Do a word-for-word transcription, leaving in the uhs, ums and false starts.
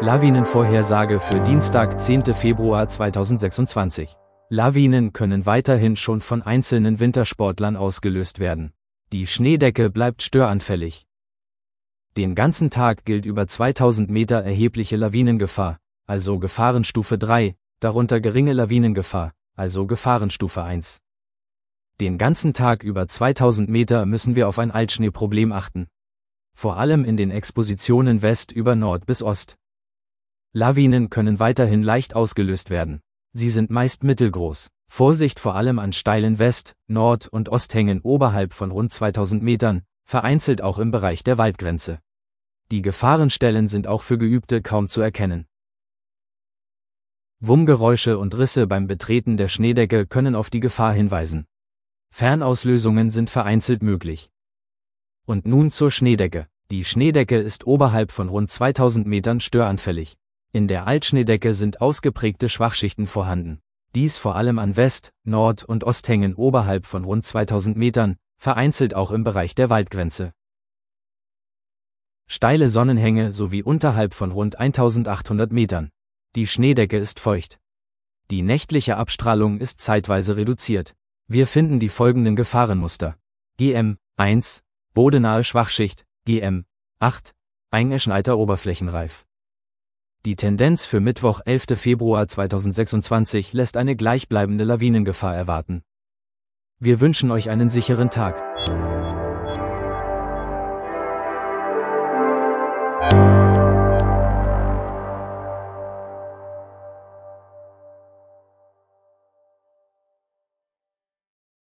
Lawinenvorhersage für Dienstag, zehnten Februar zweitausendsechsundzwanzig. Lawinen können weiterhin schon von einzelnen Wintersportlern ausgelöst werden. Die Schneedecke bleibt störanfällig. Den ganzen Tag gilt über zweitausend Meter erhebliche Lawinengefahr, also Gefahrenstufe drei, darunter geringe Lawinengefahr, also Gefahrenstufe eins. Den ganzen Tag über zweitausend Meter müssen wir auf ein Altschneeproblem achten. Vor allem in den Expositionen West über Nord bis Ost. Lawinen können weiterhin leicht ausgelöst werden. Sie sind meist mittelgroß. Vorsicht vor allem an steilen West-, Nord- und Osthängen oberhalb von rund zweitausend Metern, vereinzelt auch im Bereich der Waldgrenze. Die Gefahrenstellen sind auch für Geübte kaum zu erkennen. Wummgeräusche und Risse beim Betreten der Schneedecke können auf die Gefahr hinweisen. Fernauslösungen sind vereinzelt möglich. Und nun zur Schneedecke. Die Schneedecke ist oberhalb von rund zweitausend Metern störanfällig. In der Altschneedecke sind ausgeprägte Schwachschichten vorhanden. Dies vor allem an West-, Nord- und Osthängen oberhalb von rund zweitausend Metern, vereinzelt auch im Bereich der Waldgrenze. Steile Sonnenhänge sowie unterhalb von rund eintausendachthundert Metern. Die Schneedecke ist feucht. Die nächtliche Abstrahlung ist zeitweise reduziert. Wir finden die folgenden Gefahrenmuster. G M eins, bodenahe Schwachschicht, G M acht, eingeschneiter Oberflächenreif. Die Tendenz für Mittwoch, elften Februar zweitausendsechsundzwanzig lässt eine gleichbleibende Lawinengefahr erwarten. Wir wünschen euch einen sicheren Tag.